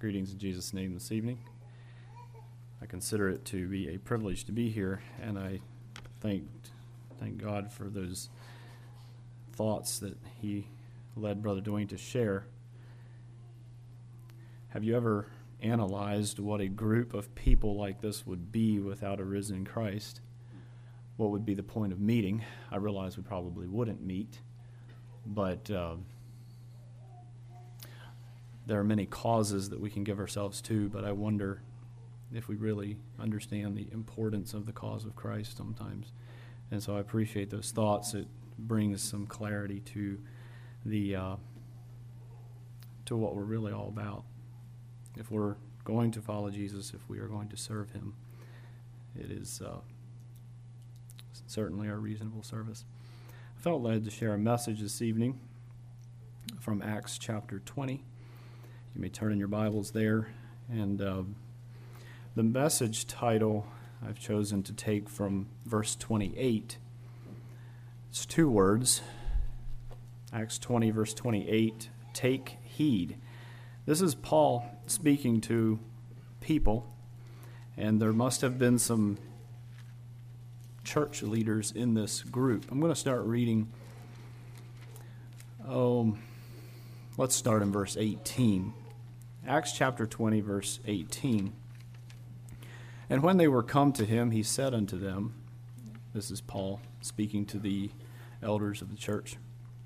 Greetings in Jesus' name this evening. I consider it to be a privilege to be here, and I thank God for those thoughts that he led Brother Dwayne to share. Have you ever analyzed what a group of people like this would be without a risen Christ? What would be the point of meeting? I realize we probably wouldn't meet, but there are many causes that we can give ourselves to, but I wonder if we really understand the importance of the cause of Christ sometimes. And so I appreciate those thoughts. It brings some clarity to the to what we're really all about. If we're going to follow Jesus, if we are going to serve him, it is certainly our reasonable service. I felt led to share a message this evening from Acts chapter 20. You may turn in your Bibles there. And the message title I've chosen to take from verse 28. It's two words. Acts 20, verse 28, take heed. This is Paul speaking to people, and there must have been some church leaders in this group. I'm going to start reading. Let's start in verse 18. Acts chapter 20, verse 18. And when they were come to him, he said unto them, this is Paul speaking to the elders of the church,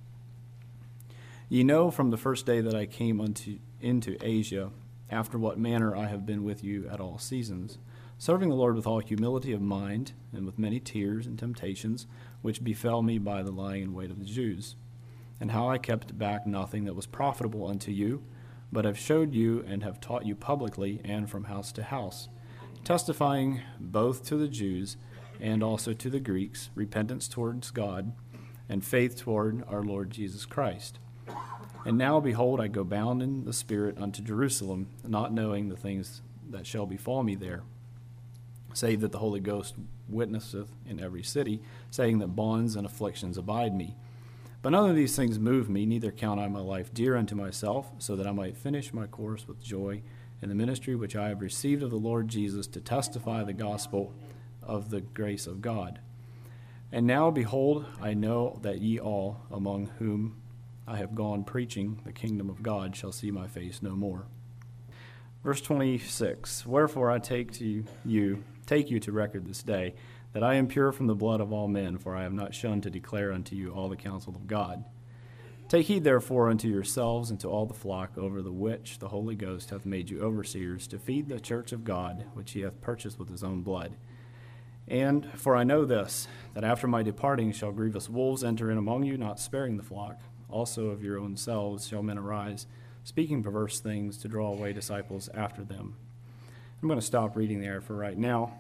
ye know from the first day that I came into Asia, after what manner I have been with you at all seasons, serving the Lord with all humility of mind, and with many tears and temptations, which befell me by the lying in wait of the Jews, and how I kept back nothing that was profitable unto you, but have showed you and have taught you publicly and from house to house, testifying both to the Jews and also to the Greeks repentance towards God and faith toward our Lord Jesus Christ. And now, behold, I go bound in the Spirit unto Jerusalem, not knowing the things that shall befall me there, save that the Holy Ghost witnesseth in every city, saying that bonds and afflictions abide me. But none of these things move me, neither count I my life dear unto myself, so that I might finish my course with joy in the ministry which I have received of the Lord Jesus, to testify the gospel of the grace of God. And now, behold, I know that ye all, among whom I have gone preaching the kingdom of God, shall see my face no more. Verse 26, wherefore I take you to record this day, that I am pure from the blood of all men, for I have not shunned to declare unto you all the counsel of God. Take heed therefore unto yourselves and to all the flock over the which the Holy Ghost hath made you overseers, to feed the church of God, which he hath purchased with his own blood. And for I know this, that after my departing shall grievous wolves enter in among you, not sparing the flock. Also of your own selves shall men arise, speaking perverse things, to draw away disciples after them. I'm going to stop reading there for right now.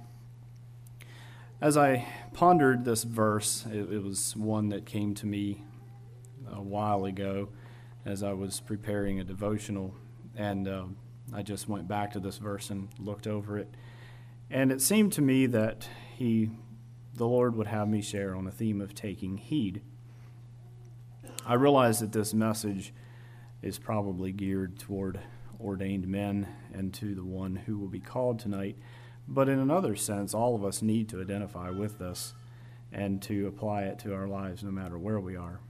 As I pondered this verse, it was one that came to me a while ago as I was preparing a devotional, and I just went back to this verse and looked over it. And it seemed to me that the Lord would have me share on the theme of taking heed. I realize that this message is probably geared toward ordained men and to the one who will be called tonight, but in another sense, all of us need to identify with this and to apply it to our lives no matter where we are.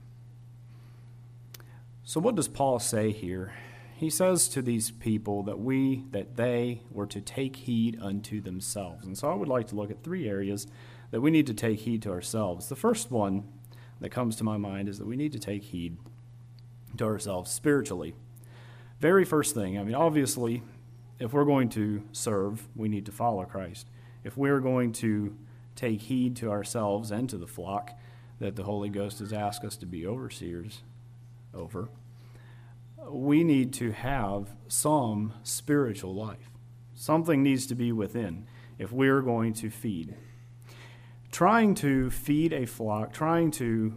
So what does Paul say here? He says to these people that they were to take heed unto themselves. And so I would like to look at three areas that we need to take heed to ourselves. The first one that comes to my mind is that we need to take heed to ourselves spiritually. Very first thing, obviously, if we're going to serve, we need to follow Christ. If we're going to take heed to ourselves and to the flock that the Holy Ghost has asked us to be overseers over, we need to have some spiritual life. Something needs to be within if we're going to feed. Trying to feed a flock, trying to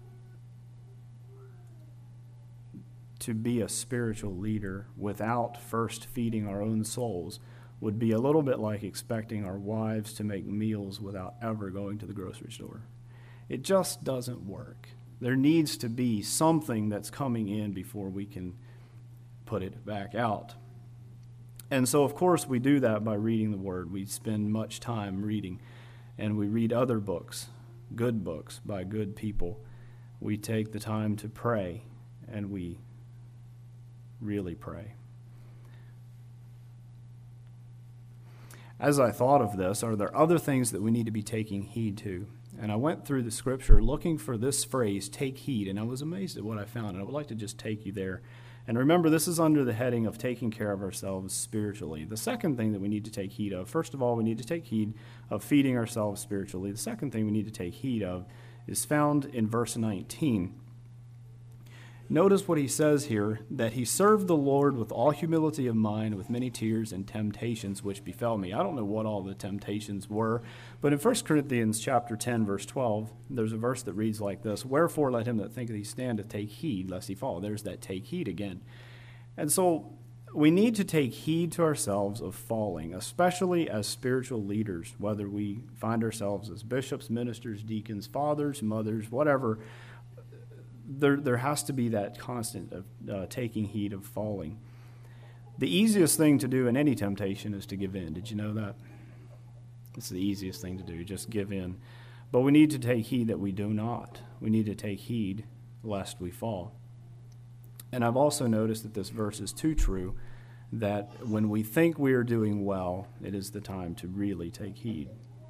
be a spiritual leader without first feeding our own souls would be a little bit like expecting our wives to make meals without ever going to the grocery store. It just doesn't work. There needs to be something that's coming in before we can put it back out. And so, of course, we do that by reading the Word. We spend much time reading, and we read other books, good books by good people. We take the time to pray, and we really pray. As I thought of this, are there other things that we need to be taking heed to? And I went through the Scripture looking for this phrase, take heed, and I was amazed at what I found, and I would like to just take you there. And remember, this is under the heading of taking care of ourselves spiritually. The second thing that we need to take heed of, first of all, we need to take heed of feeding ourselves spiritually. The second thing we need to take heed of is found in verse 19. Notice what he says here, that he served the Lord with all humility of mind, with many tears and temptations which befell me. I don't know what all the temptations were, but in 1 Corinthians chapter 10, verse 12, there's a verse that reads like this, "Wherefore let him that thinketh he standeth take heed, lest he fall." There's that take heed again. And so we need to take heed to ourselves of falling, especially as spiritual leaders, whether we find ourselves as bishops, ministers, deacons, fathers, mothers, whatever. There has to be that constant of taking heed of falling. The easiest thing to do in any temptation is to give in. Did you know that? It's the easiest thing to do, just give in. But we need to take heed that we do not. We need to take heed lest we fall. And I've also noticed that this verse is too true, that when we think we are doing well, it is the time to really take heed.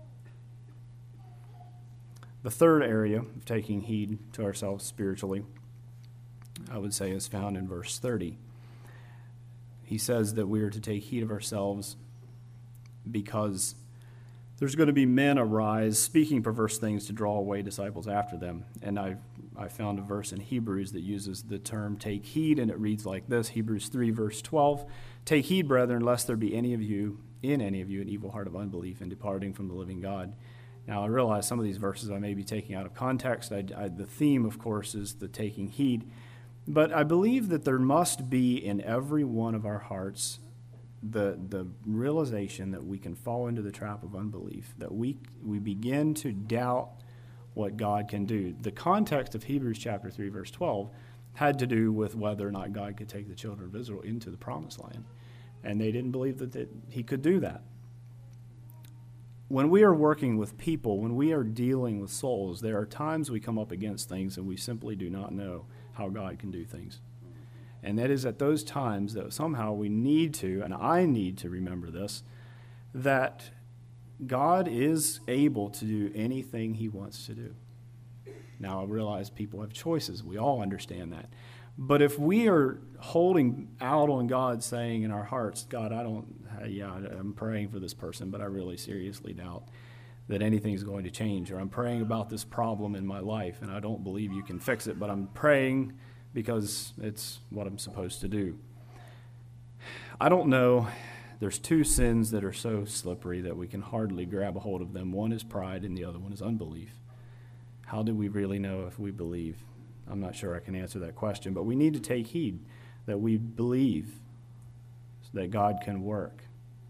The third area of taking heed to ourselves spiritually, I would say, is found in verse 30. He says that we are to take heed of ourselves because there's going to be men arise speaking perverse things to draw away disciples after them. And I found a verse in Hebrews that uses the term take heed, and it reads like this, Hebrews 3, verse 12, "Take heed, brethren, lest there be in any of you an evil heart of unbelief in departing from the living God." Now, I realize some of these verses I may be taking out of context. The theme, of course, is the taking heed. But I believe that there must be in every one of our hearts the realization that we can fall into the trap of unbelief, that we begin to doubt what God can do. The context of Hebrews chapter 3, verse 12 had to do with whether or not God could take the children of Israel into the promised land. And they didn't believe that he could do that. When we are working with people, when we are dealing with souls, there are times we come up against things and we simply do not know how God can do things. And that is at those times that somehow we need to, and I need to remember this, that God is able to do anything he wants to do. Now, I realize people have choices. We all understand that. But if we are holding out on God, saying in our hearts, God, I'm praying for this person, but I really seriously doubt that anything's going to change, or I'm praying about this problem in my life, and I don't believe you can fix it, but I'm praying because it's what I'm supposed to do. I don't know. There's two sins that are so slippery that we can hardly grab a hold of them. One is pride, and the other one is unbelief. How do we really know if we believe? I'm not sure I can answer that question, but we need to take heed that we believe that God can work.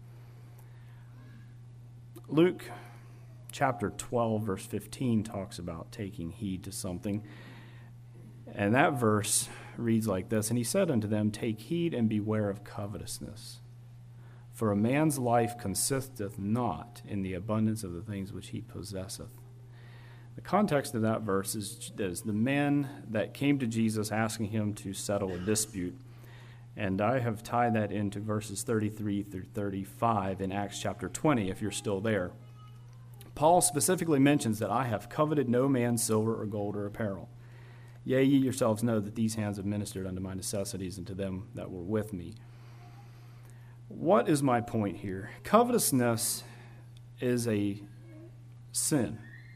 Luke chapter 12, verse 15 talks about taking heed to something. And that verse reads like this, "And he said unto them, Take heed and beware of covetousness. For a man's life consisteth not in the abundance of the things which he possesseth." The context of that verse is the men that came to Jesus asking him to settle a dispute. And I have tied that into verses 33 through 35 in Acts chapter 20, if you're still there. Paul specifically mentions that I have coveted no man's silver or gold or apparel. Yea, ye yourselves know that these hands have ministered unto my necessities and to them that were with me. What is my point here? Covetousness is a sin.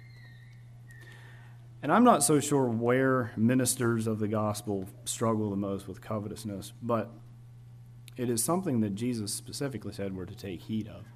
And I'm not so sure where ministers of the gospel struggle the most with covetousness, but it is something that Jesus specifically said we're to take heed of.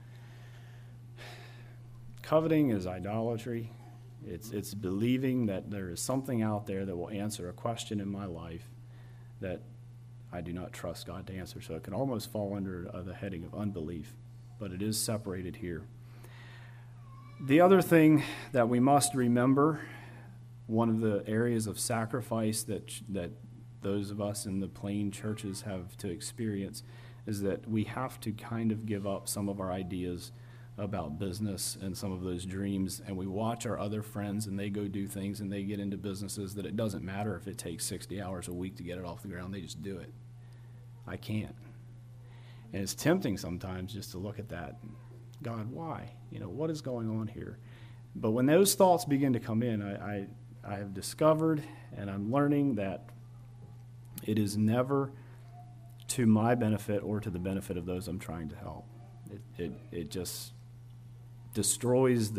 Coveting is idolatry. It's believing that there is something out there that will answer a question in my life that I do not trust God to answer. So it can almost fall under the heading of unbelief, but it is separated here. The other thing that we must remember, one of the areas of sacrifice that those of us in the plain churches have to experience, is that we have to kind of give up some of our ideas about business and some of those dreams, and we watch our other friends and they go do things and they get into businesses that it doesn't matter if it takes 60 hours a week to get it off the ground. They just do it. I can't. And it's tempting sometimes just to look at that. God, why? What is going on here? But when those thoughts begin to come in, I have discovered and I'm learning that it is never to my benefit or to the benefit of those I'm trying to help. It just destroys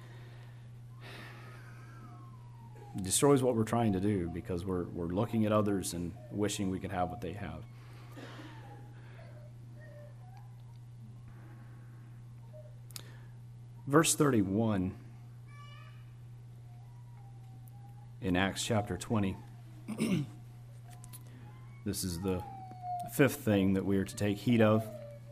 what we're trying to do, because we're looking at others and wishing we could have what they have. Verse 31 in Acts chapter 20. This is the fifth thing that we are to take heed of.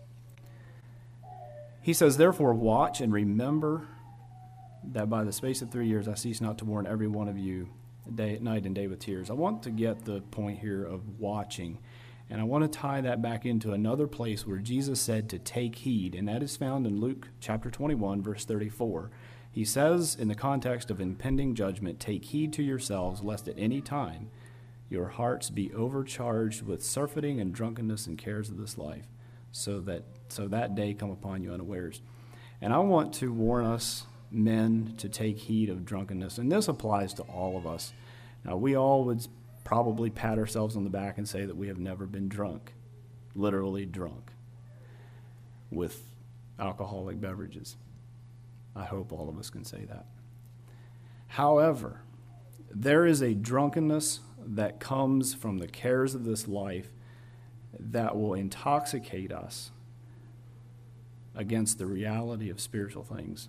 He says, "Therefore watch and remember that by the space of 3 years I cease not to warn every one of you night and day with tears." I want to get the point here of watching, and I want to tie that back into another place where Jesus said to take heed, and that is found in Luke chapter 21, verse 34. He says, in the context of impending judgment, "Take heed to yourselves, lest at any time your hearts be overcharged with surfeiting and drunkenness and cares of this life, so that day come upon you unawares." And I want to warn us men to take heed of drunkenness, and this applies to all of us. Now, we all would probably pat ourselves on the back and say that we have never been drunk, literally drunk, with alcoholic beverages. I hope all of us can say that. However, there is a drunkenness that comes from the cares of this life that will intoxicate us against the reality of spiritual things.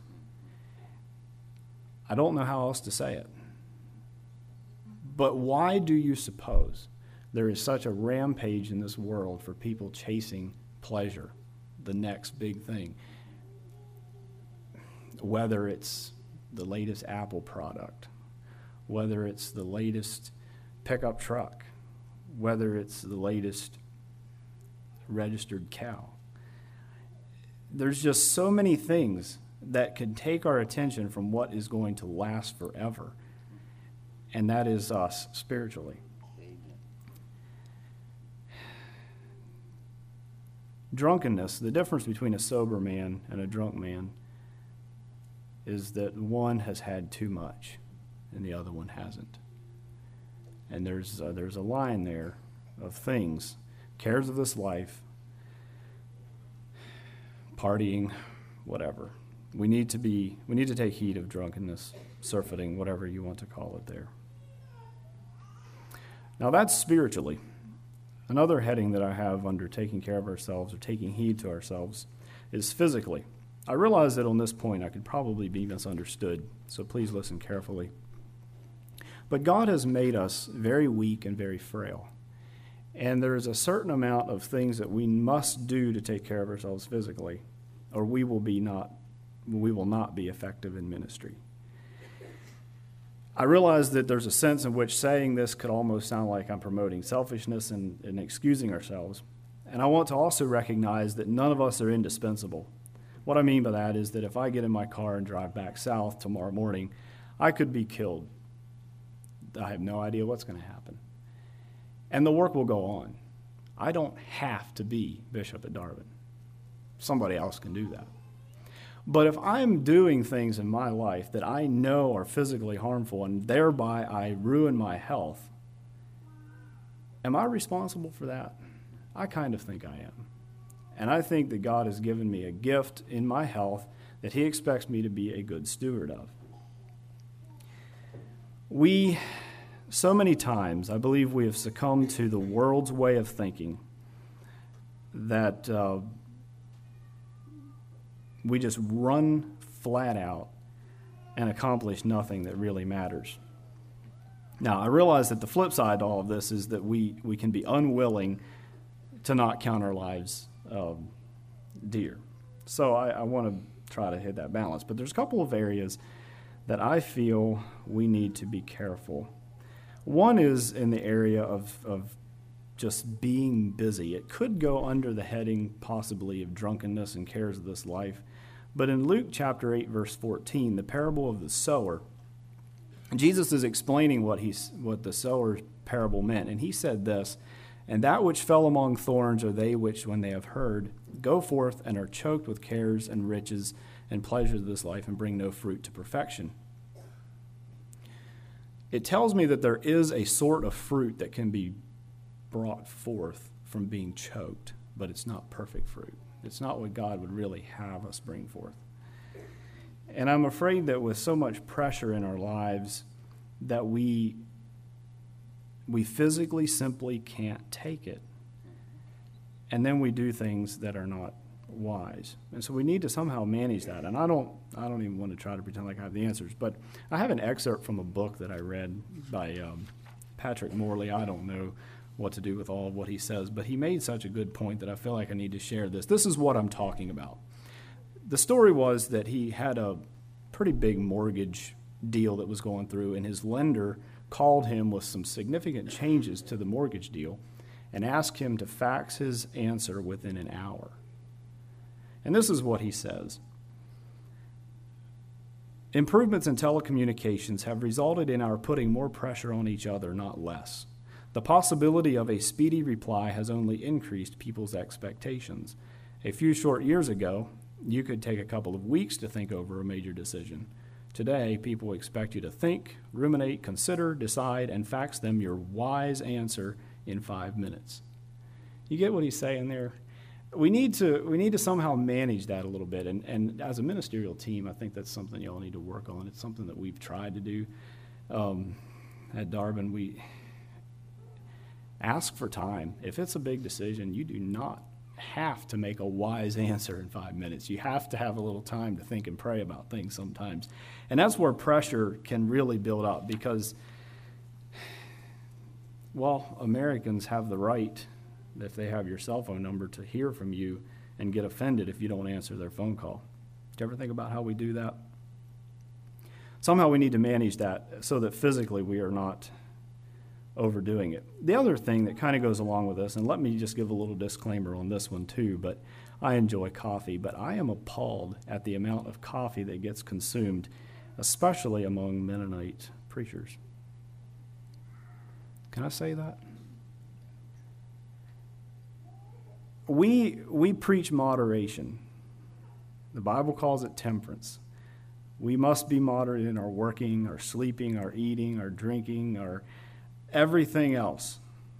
I don't know how else to say it. But why do you suppose there is such a rampage in this world for people chasing pleasure, the next big thing? Whether it's the latest Apple product, whether it's the latest pickup truck, whether it's the latest registered cow. There's just so many things that can take our attention from what is going to last forever, and that is us spiritually. Drunkenness, the difference between a sober man and a drunk man is that one has had too much and the other one hasn't. And there's a line there of things, cares of this life, partying, whatever. We need to take heed of drunkenness, surfeiting, whatever you want to call it there. Now that's spiritually. Another heading that I have under taking care of ourselves or taking heed to ourselves is physically. I realize that on this point I could probably be misunderstood, so please listen carefully. But God has made us very weak and very frail. And there is a certain amount of things that we must do to take care of ourselves physically, or we will not be effective in ministry. I realize that there's a sense in which saying this could almost sound like I'm promoting selfishness and excusing ourselves. And I want to also recognize that none of us are indispensable. What I mean by that is that if I get in my car and drive back south tomorrow morning, I could be killed. I have no idea what's going to happen. And the work will go on. I don't have to be bishop at Darwin. Somebody else can do that. But if I'm doing things in my life that I know are physically harmful and thereby I ruin my health, am I responsible for that? I kind of think I am. And I think that God has given me a gift in my health that He expects me to be a good steward of. So many times, I believe we have succumbed to the world's way of thinking that we just run flat out and accomplish nothing that really matters. Now, I realize that the flip side to all of this is that we can be unwilling to not count our lives dear. So I want to try to hit that balance. But there's a couple of areas that I feel we need to be careful. One is in the area of just being busy. It could go under the heading possibly of drunkenness and cares of this life. But in Luke chapter 8, verse 14, the parable of the sower, Jesus is explaining what the sower parable meant. And he said this, "And that which fell among thorns are they which, when they have heard, go forth and are choked with cares and riches and pleasures of this life and bring no fruit to perfection." It tells me that there is a sort of fruit that can be brought forth from being choked, but it's not perfect fruit. It's not what God would really have us bring forth. And I'm afraid that with so much pressure in our lives that we physically simply can't take it. And then we do things that are not wise. And so we need to somehow manage that. And I don't even want to try to pretend like I have the answers, but I have an excerpt from a book that I read by Patrick Morley. I don't know what to do with all of what he says, but he made such a good point that I feel like I need to share this. This is what I'm talking about. The story was that he had a pretty big mortgage deal that was going through, and his lender called him with some significant changes to the mortgage deal and asked him to fax his answer within an hour. And this is what he says. "Improvements in telecommunications have resulted in our putting more pressure on each other, not less. The possibility of a speedy reply has only increased people's expectations. A few short years ago, you could take a couple of weeks to think over a major decision. Today, people expect you to think, ruminate, consider, decide, and fax them your wise answer in 5 minutes." You get what he's saying there? We need to somehow manage that a little bit. And as a ministerial team, I think that's something y'all need to work on. It's something that we've tried to do. At Darwin, we ask for time. If it's a big decision, you do not have to make a wise answer in 5 minutes. You have to have a little time to think and pray about things sometimes. And that's where pressure can really build up because, well, Americans have the right, if they have your cell phone number, to hear from you and get offended if you don't answer their phone call. Do you ever think about how we do that? Somehow we need to manage that so that physically we are not overdoing it. The other thing that kind of goes along with this, and let me just give a little disclaimer on this one too, but I enjoy coffee, but I am appalled at the amount of coffee that gets consumed, especially among Mennonite preachers. Can I say that? We preach moderation. The Bible calls it temperance. We must be moderate in our working, our sleeping, our eating, our drinking, our everything else.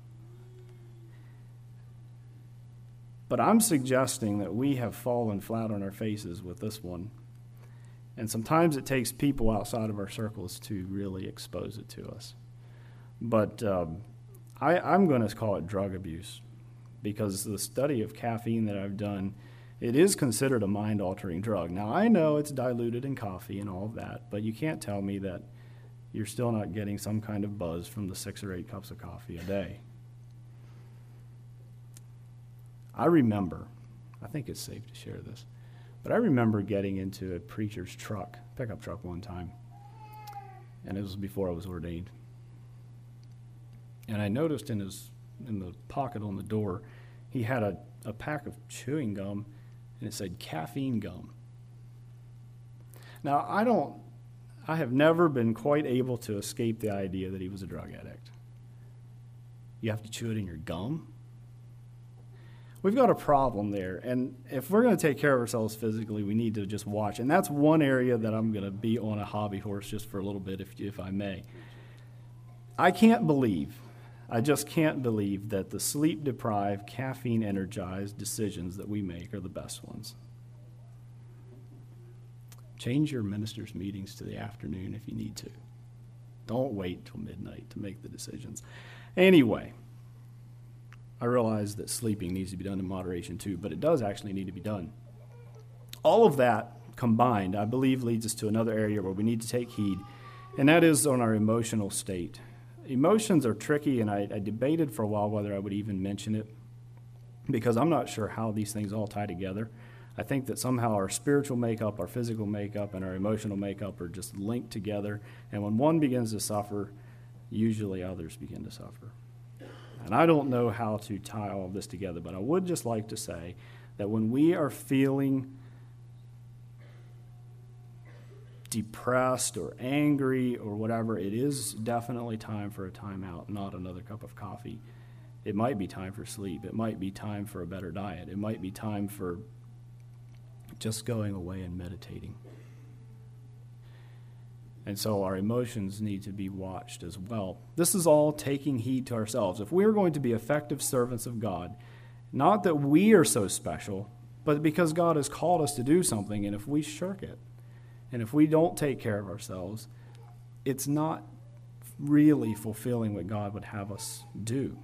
But I'm suggesting that we have fallen flat on our faces with this one. And sometimes it takes people outside of our circles to really expose it to us. But I'm going to call it drug abuse because the study of caffeine that I've done, it is considered a mind-altering drug. Now, I know it's diluted in coffee and all of that, but you can't tell me that you're still not getting some kind of buzz from the 6 or 8 cups of coffee a day. I remember, I think it's safe to share this, but I remember getting into a preacher's truck, pickup truck one time, and it was before I was ordained. And I noticed in the pocket on the door, he had a pack of chewing gum, and it said caffeine gum. Now, I have never been quite able to escape the idea that he was a drug addict. You have to chew it in your gum? We've got a problem there, and if we're going to take care of ourselves physically, we need to just watch. And that's one area that I'm going to be on a hobby horse just for a little bit, if I may. I just can't believe that the sleep-deprived, caffeine-energized decisions that we make are the best ones. Change your minister's meetings to the afternoon if you need to. Don't wait till midnight to make the decisions. Anyway, I realize that sleeping needs to be done in moderation too, but it does actually need to be done. All of that combined, I believe, leads us to another area where we need to take heed, and that is on our emotional state. Emotions are tricky, and I debated for a while whether I would even mention it because I'm not sure how these things all tie together. I think that somehow our spiritual makeup, our physical makeup, and our emotional makeup are just linked together, and when one begins to suffer, usually others begin to suffer. And I don't know how to tie all of this together, but I would just like to say that when we are feeling depressed or angry or whatever, it is definitely time for a timeout, not another cup of coffee. It might be time for sleep. It might be time for a better diet. It might be time for just going away and meditating. And so our emotions need to be watched as well. This is all taking heed to ourselves. If we are going to be effective servants of God, not that we are so special, but because God has called us to do something, and if we shirk it, and if we don't take care of ourselves, it's not really fulfilling what God would have us do.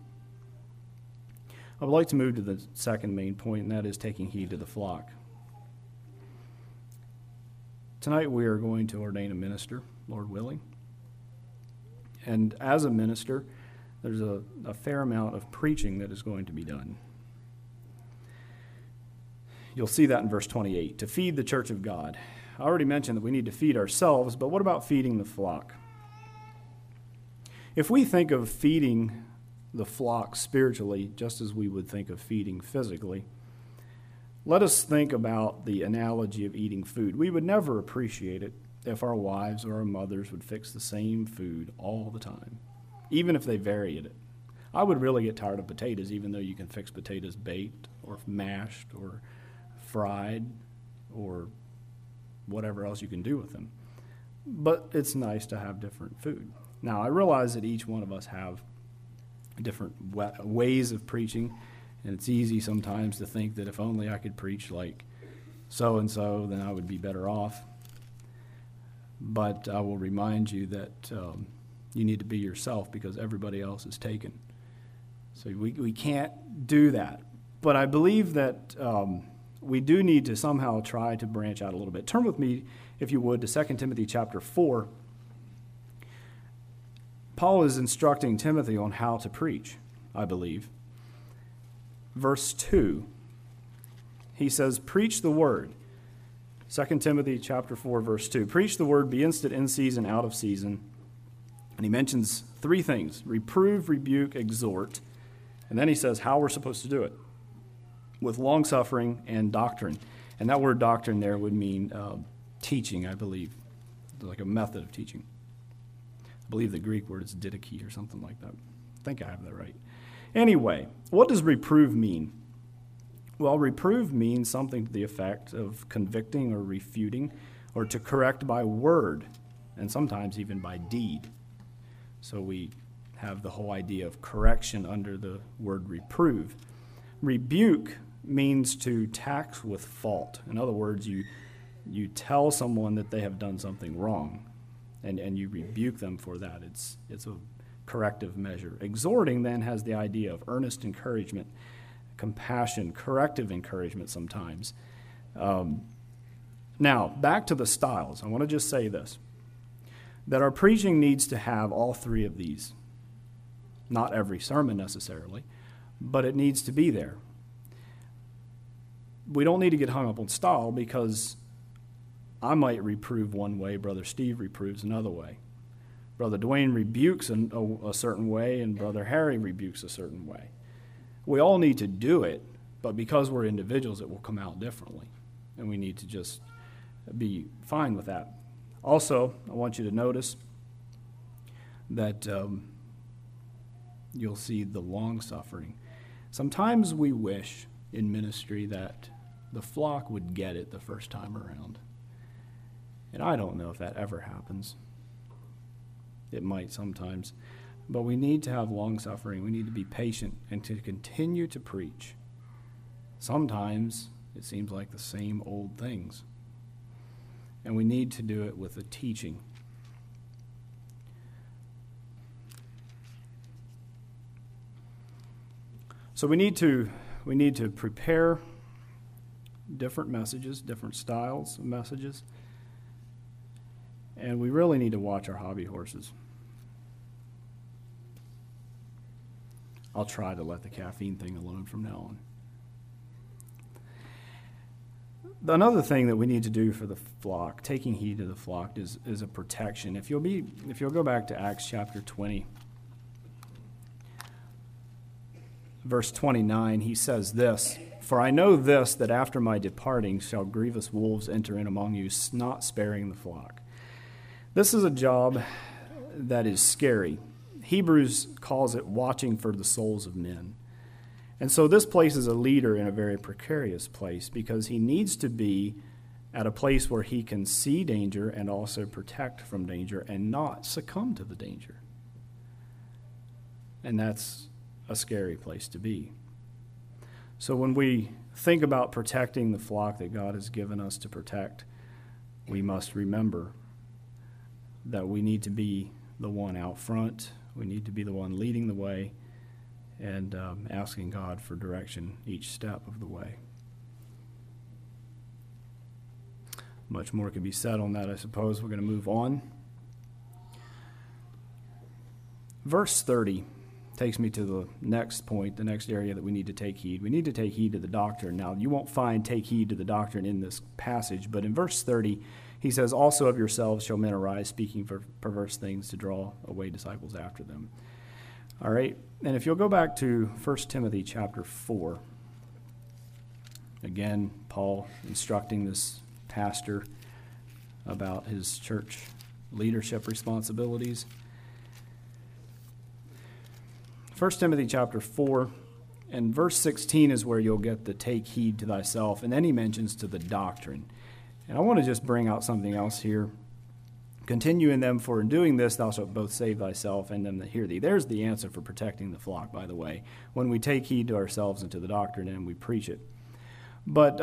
I would like to move to the second main point, and that is taking heed to the flock. Tonight we are going to ordain a minister, Lord willing. And as a minister, there's a fair amount of preaching that is going to be done. You'll see that in verse 28, to feed the church of God. I already mentioned that we need to feed ourselves, but what about feeding the flock? If we think of feeding the flock spiritually, just as we would think of feeding physically, let us think about the analogy of eating food. We would never appreciate it if our wives or our mothers would fix the same food all the time, even if they varied it. I would really get tired of potatoes, even though you can fix potatoes baked or mashed or fried or whatever else you can do with them. But it's nice to have different food. Now, I realize that each one of us have different ways of preaching, and it's easy sometimes to think that if only I could preach like so-and-so, then I would be better off. But I will remind you that you need to be yourself because everybody else is taken. So we can't do that. But I believe that we do need to somehow try to branch out a little bit. Turn with me, if you would, to 2 Timothy chapter 4. Paul is instructing Timothy on how to preach, I believe. Verse 2, he says, preach the word. 2 Timothy chapter 4, verse 2. Preach the word, be instant in season, out of season. And he mentions three things: reprove, rebuke, exhort. And then he says how we're supposed to do it: with long-suffering and doctrine. And that word doctrine there would mean teaching, I believe, like a method of teaching. I believe the Greek word is didache or something like that. I think I have that right. Anyway, what does reprove mean? Well, reprove means something to the effect of convicting or refuting, or to correct by word, and sometimes even by deed. So we have the whole idea of correction under the word reprove. Rebuke means to tax with fault. In other words, you tell someone that they have done something wrong, and you rebuke them for that. It's a corrective measure. Exhorting then has the idea of earnest encouragement, compassion, corrective encouragement sometimes. Now, back to the styles. I want to just say this, that our preaching needs to have all three of these. Not every sermon necessarily, but it needs to be there. We don't need to get hung up on style, because I might reprove one way, Brother Steve reproves another way. Brother Dwayne rebukes a certain way, and Brother Harry rebukes a certain way. We all need to do it, but because we're individuals, it will come out differently, and we need to just be fine with that. Also, I want you to notice that you'll see the long-suffering. Sometimes we wish in ministry that the flock would get it the first time around. And I don't know if that ever happens. It might sometimes. But we need to have long-suffering. We need to be patient and to continue to preach. Sometimes it seems like the same old things. And we need to do it with a teaching. So we need to prepare different messages, different styles of messages. And we really need to watch our hobby horses. I'll try to let the caffeine thing alone from now on. Another thing that we need to do for the flock, taking heed to the flock, is a protection. If you'll go back to Acts chapter 20, verse 29, he says this, "For I know this, that after my departing shall grievous wolves enter in among you, not sparing the flock." This is a job that is scary. Hebrews calls it watching for the souls of men. And so this places a leader in a very precarious place because he needs to be at a place where he can see danger and also protect from danger and not succumb to the danger. And that's a scary place to be. So when we think about protecting the flock that God has given us to protect, we must remember that we need to be the one out front. We need to be the one leading the way and asking God for direction each step of the way. Much more could be said on that, I suppose. We're going to move on. Verse 30 takes me to the next point, the next area that we need to take heed. We need to take heed to the doctrine. Now, you won't find take heed to the doctrine in this passage, but in verse 30, he says, "Also of yourselves shall men arise, speaking for perverse things to draw away disciples after them." All right, and if you'll go back to 1 Timothy chapter 4, again, Paul instructing this pastor about his church leadership responsibilities. 1 Timothy chapter 4 and verse 16 is where you'll get the take heed to thyself, and then he mentions to the doctrine. And I want to just bring out something else here. "Continue in them, for in doing this thou shalt both save thyself and them that hear thee." There's the answer for protecting the flock, by the way, when we take heed to ourselves and to the doctrine and we preach it. But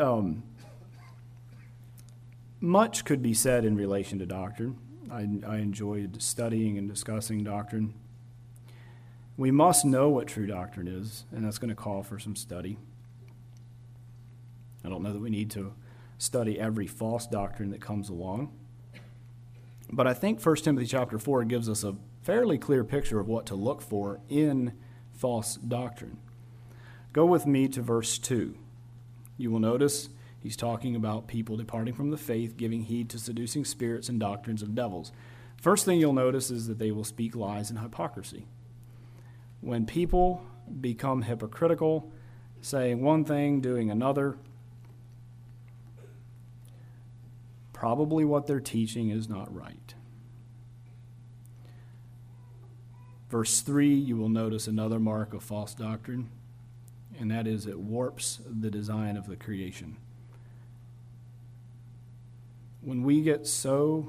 much could be said in relation to doctrine. I enjoyed studying and discussing doctrine. We must know what true doctrine is, and that's going to call for some study. I don't know that we need to study every false doctrine that comes along. But I think 1 Timothy chapter 4 gives us a fairly clear picture of what to look for in false doctrine. Go with me to verse 2. You will notice he's talking about people departing from the faith, giving heed to seducing spirits and doctrines of devils. First thing you'll notice is that they will speak lies and hypocrisy. When people become hypocritical, saying one thing, doing another, probably what they're teaching is not right. Verse 3, you will notice another mark of false doctrine, and that is it warps the design of the creation. When we get so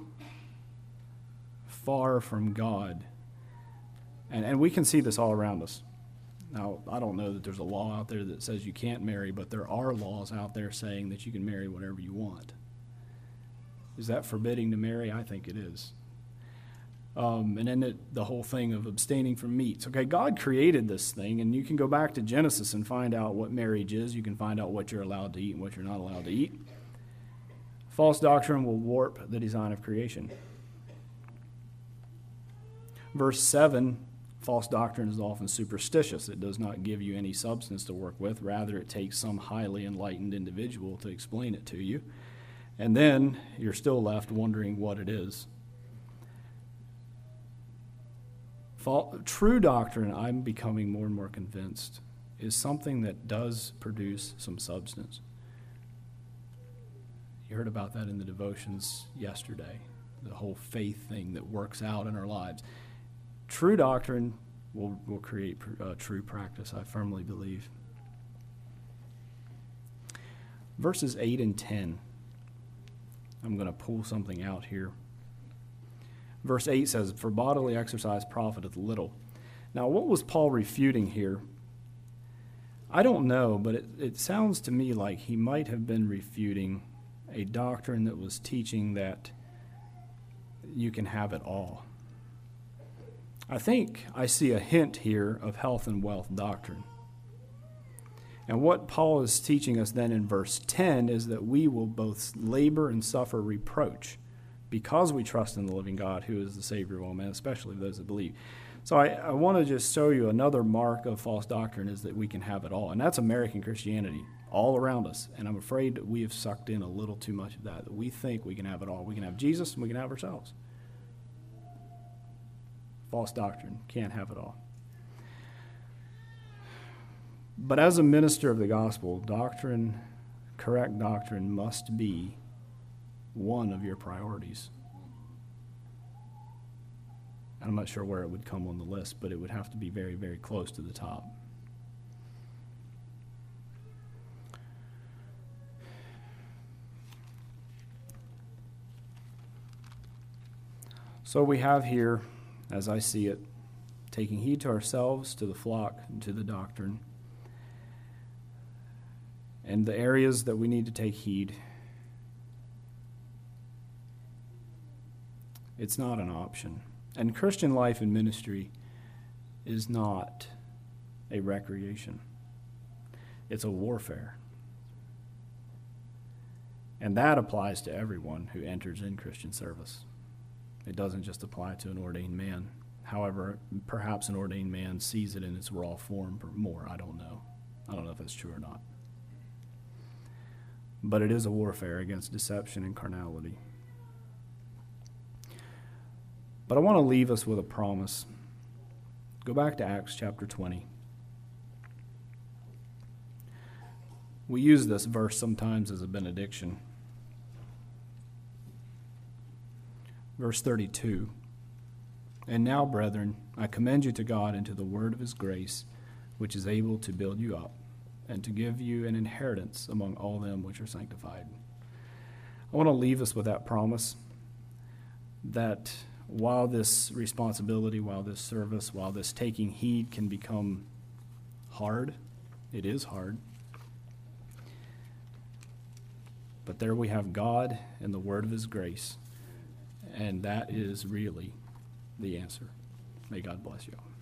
far from God, and we can see this all around us. Now, I don't know that there's a law out there that says you can't marry, but there are laws out there saying that you can marry whatever you want. Is that forbidding to marry? I think it is. And then the whole thing of abstaining from meats. Okay, God created this thing, and you can go back to Genesis and find out what marriage is. You can find out what you're allowed to eat and what you're not allowed to eat. False doctrine will warp the design of creation. Verse 7, false doctrine is often superstitious. It does not give you any substance to work with. Rather, it takes some highly enlightened individual to explain it to you. And then you're still left wondering what it is. True doctrine, I'm becoming more and more convinced, is something that does produce some substance. You heard about that in the devotions yesterday, the whole faith thing that works out in our lives. True doctrine will create true practice, I firmly believe. Verses 8 and 10. I'm going to pull something out here. Verse 8 says, "For bodily exercise profiteth little." Now, what was Paul refuting here? I don't know, but it sounds to me like he might have been refuting a doctrine that was teaching that you can have it all. I think I see a hint here of health and wealth doctrine. And what Paul is teaching us then in verse 10 is that we will both labor and suffer reproach because we trust in the living God who is the Savior of all men, especially those that believe. So I want to just show you another mark of false doctrine is that we can have it all. And that's American Christianity all around us. And I'm afraid that we have sucked in a little too much of that we think we can have it all. We can have Jesus and we can have ourselves. False doctrine, can't have it all. But as a minister of the gospel, doctrine, correct doctrine, must be one of your priorities. I'm not sure where it would come on the list, but it would have to be very, very close to the top. So we have here, as I see it, taking heed to ourselves, to the flock, and to the doctrine. And the areas that we need to take heed, it's not an option. And Christian life and ministry is not a recreation. It's a warfare. And that applies to everyone who enters in Christian service. It doesn't just apply to an ordained man. However, perhaps an ordained man sees it in its raw form more. I don't know. I don't know if that's true or not. But it is a warfare against deception and carnality. But I want to leave us with a promise. Go back to Acts chapter 20. We use this verse sometimes as a benediction. Verse 32. And now, brethren, I commend you to God and to the word of his grace, which is able to build you up and to give you an inheritance among all them which are sanctified. I want to leave us with that promise that while this responsibility, while this service, while this taking heed can become hard, it is hard. But there we have God and the word of his grace, and that is really the answer. May God bless you all.